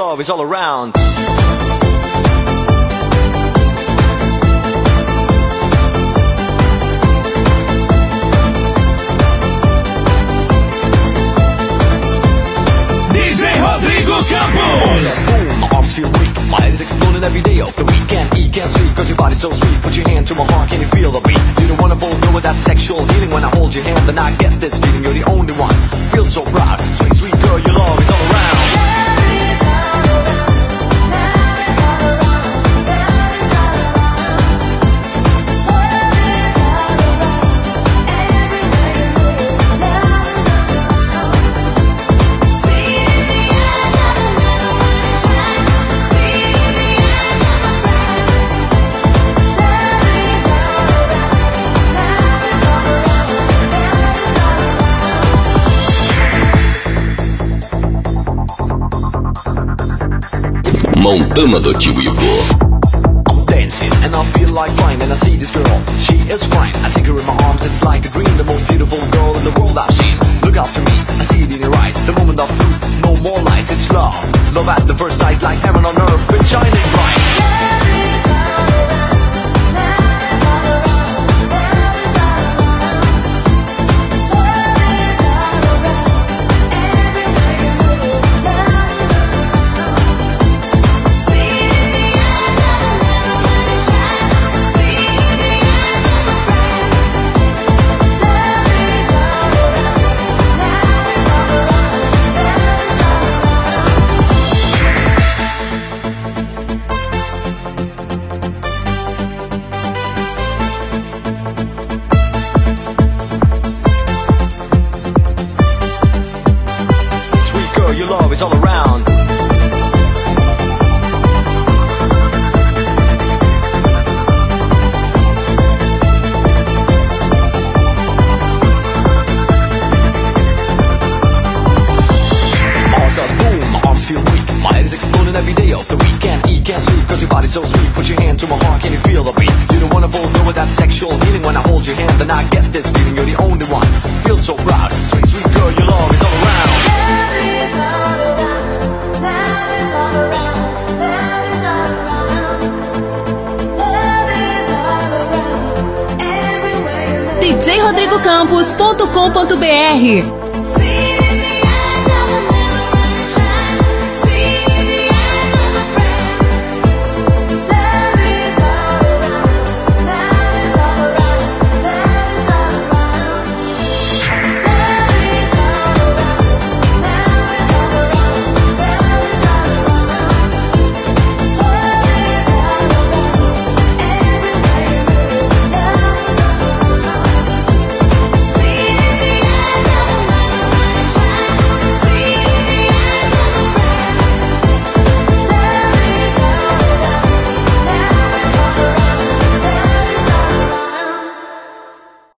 love is all around. DJ Rodrigo Campos. My arms feel weak, my head is exploding every day of the weekend. Eat, can't sleep cause your body's so sweet. Put your hand to my heart, can you feel the beat? You don't wanna both know with that sexual healing. When I hold your hand, then I get this feeling. You're the only one, feel so proud. Sweet, sweet girl, your love is all around. Montana do Tio Igor. I'm dancing and I feel like flying and I see this girl, she is fine. I take her in my arms, it's like a dream. The most beautiful girl in the world I've seen. Look up to me, I see it in your eyes. The moment of truth, no more lies, it's love. Love at the first sight, like heaven on earth, it's shining bright. Your love is all around. Mars are boom, my arms feel weak. My head is exploding every day of the weekend. Eat, can't sleep cause your body's so sweet. Put your hand to my heart, can you feel the beat? You don't wanna both know with that sexual healing. When I hold your hand, then I get this feeling. You're the only one, feel so proud. Sweet, sweet girl, your love is all around. djrodrigocampos.com.br